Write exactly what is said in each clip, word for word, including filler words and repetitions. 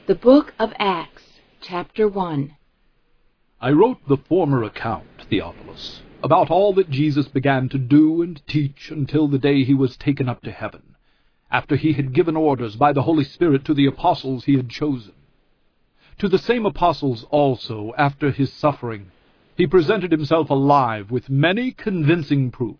The Book of Acts, Chapter one. I wrote the former account, Theophilus, about all that Jesus began to do and teach until the day he was taken up to heaven, after he had given orders by the Holy Spirit to the apostles he had chosen. To the same apostles also, after his suffering, he presented himself alive with many convincing proofs.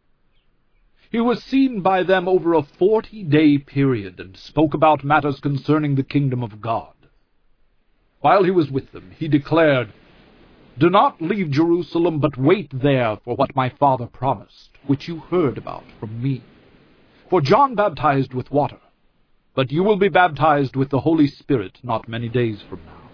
He was seen by them over a forty-day period, and spoke about matters concerning the kingdom of God. While he was with them, he declared, "Do not leave Jerusalem, but wait there for what my Father promised, which you heard about from me. For John baptized with water, but you will be baptized with the Holy Spirit not many days from now."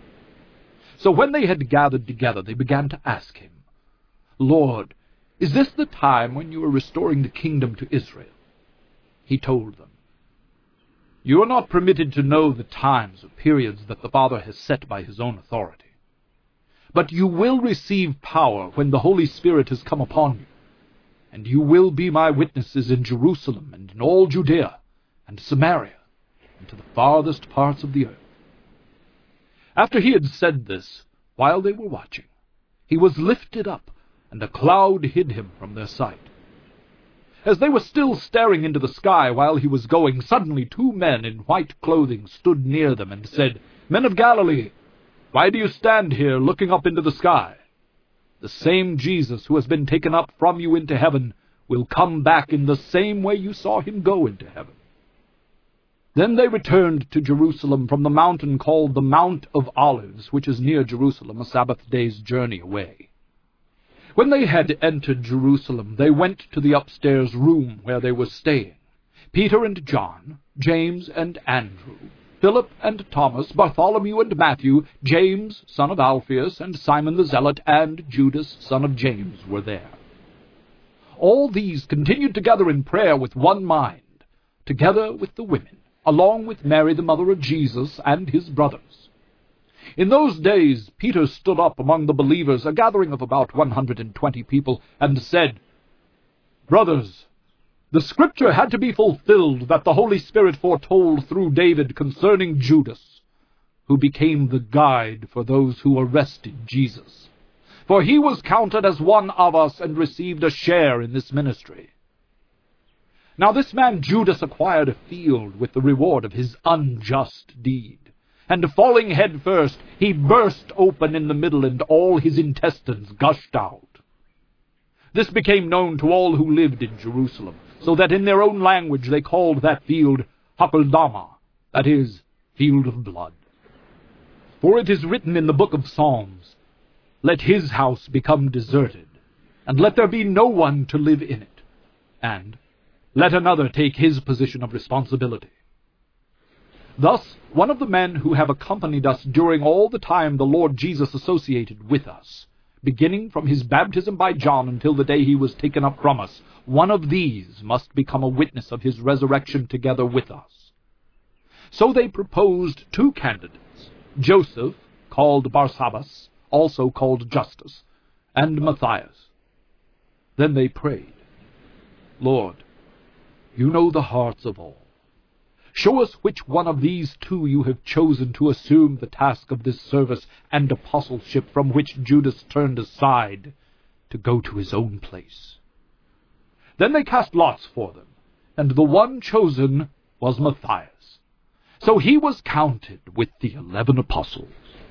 So when they had gathered together, they began to ask him, "Lord, is this the time when you are restoring the kingdom to Israel?" He told them, "You are not permitted to know the times or periods that the Father has set by his own authority. But you will receive power when the Holy Spirit has come upon you, and you will be my witnesses in Jerusalem and in all Judea and Samaria and to the farthest parts of the earth." After he had said this, while they were watching, he was lifted up, and a cloud hid him from their sight. As they were still staring into the sky while he was going, suddenly two men in white clothing stood near them and said, "Men of Galilee, why do you stand here looking up into the sky? The same Jesus who has been taken up from you into heaven will come back in the same way you saw him go into heaven." Then they returned to Jerusalem from the mountain called the Mount of Olives, which is near Jerusalem, a Sabbath day's journey away. When they had entered Jerusalem, they went to the upstairs room where they were staying. Peter and John, James and Andrew, Philip and Thomas, Bartholomew and Matthew, James, son of Alphaeus, and Simon the Zealot, and Judas, son of James, were there. All these continued together in prayer with one mind, together with the women, along with Mary the mother of Jesus and his brothers. In those days Peter stood up among the believers, a gathering of about one hundred and twenty people, and said, "Brothers, the scripture had to be fulfilled that the Holy Spirit foretold through David concerning Judas, who became the guide for those who arrested Jesus. For he was counted as one of us and received a share in this ministry. Now this man Judas acquired a field with the reward of his unjust deed. And falling head first, he burst open in the middle, and all his intestines gushed out. This became known to all who lived in Jerusalem, so that in their own language they called that field Hakeldama, that is, field of blood. For it is written in the book of Psalms, 'Let his house become deserted, and let there be no one to live in it,' and 'Let another take his position of responsibility.' Thus, one of the men who have accompanied us during all the time the Lord Jesus associated with us, beginning from his baptism by John until the day he was taken up from us, one of these must become a witness of his resurrection together with us." So they proposed two candidates, Joseph, called Barsabbas, also called Justus, and Matthias. Then they prayed, "Lord, you know the hearts of all. Show us which one of these two you have chosen to assume the task of this service and apostleship from which Judas turned aside to go to his own place." Then they cast lots for them, and the one chosen was Matthias. So he was counted with the eleven apostles.